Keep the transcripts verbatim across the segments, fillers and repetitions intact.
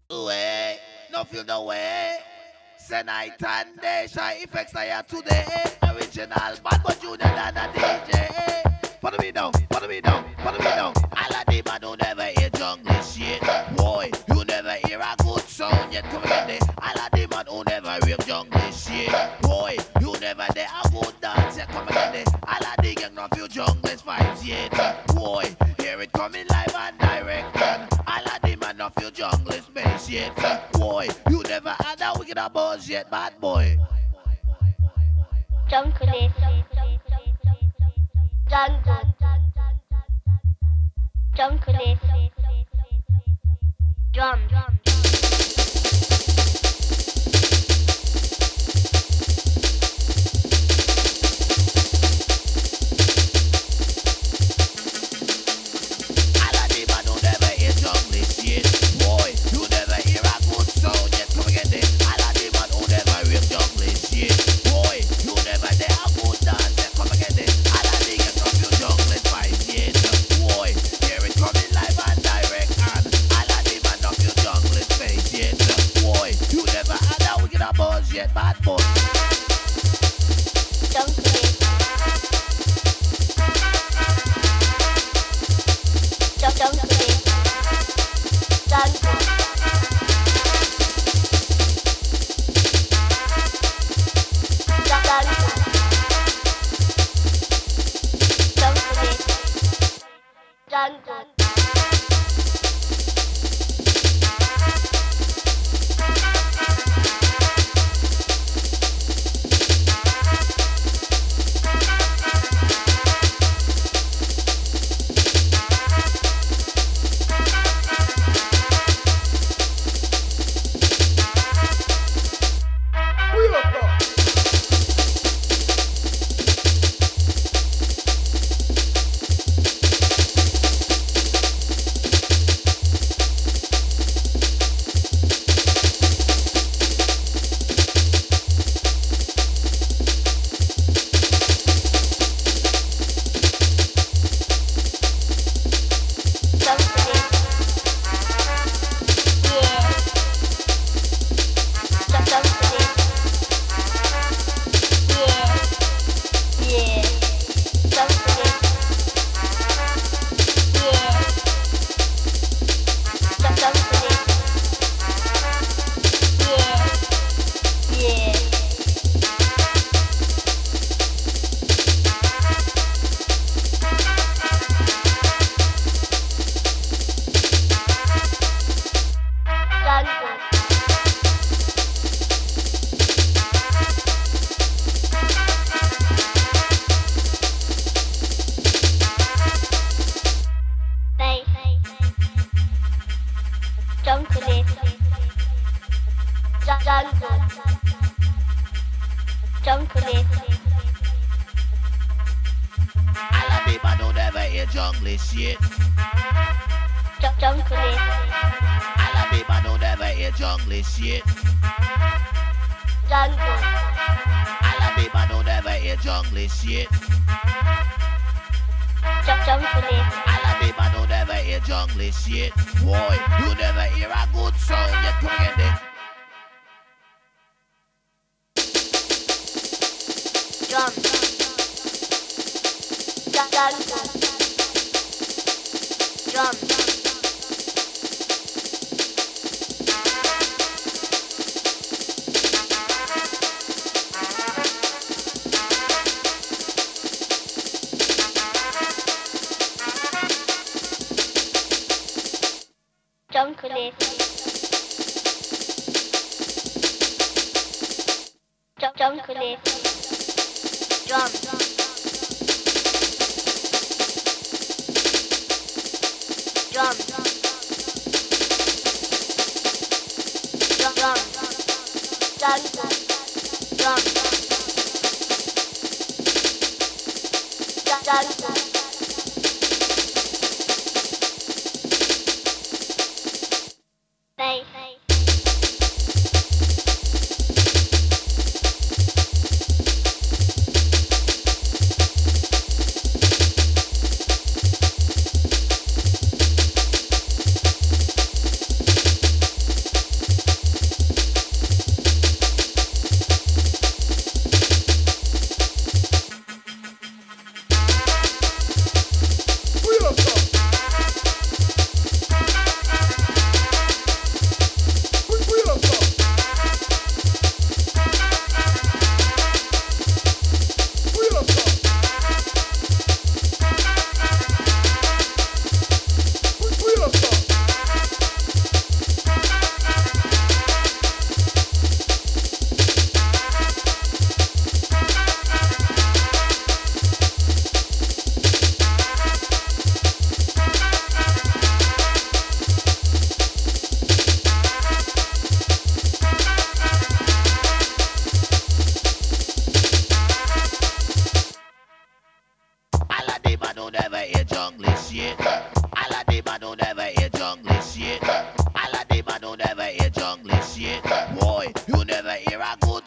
Way, no feel no way. Say night and day, shy effects I are today. Original bad but junior than a D J. Follow me down, follow me down, follow me down. All of them I don't never hear jungle shit. Boy, you never hear a good sound yet. Come again there. All of them I don't never hear jungle shit. Boy, you never there a good dance yet. Come again there. All of the gang no feel jungle vibes yet. Boy, hear it coming live and direct. And all of them I no feel jungle space yet. Boy, you never had a wicked a buzz yet, bad boy. Jungle, jungle, jungle, drum, drum. Yet, bad boy. Jungle, jungle, jungle.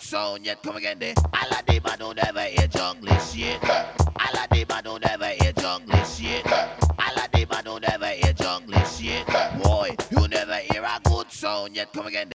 sound yet. Come again there. All of them I don't ever hear jungle shit. All of them I don't ever hear jungle shit. All of them I don't ever hear jungle shit. Boy, you never hear a good sound yet. Come again there.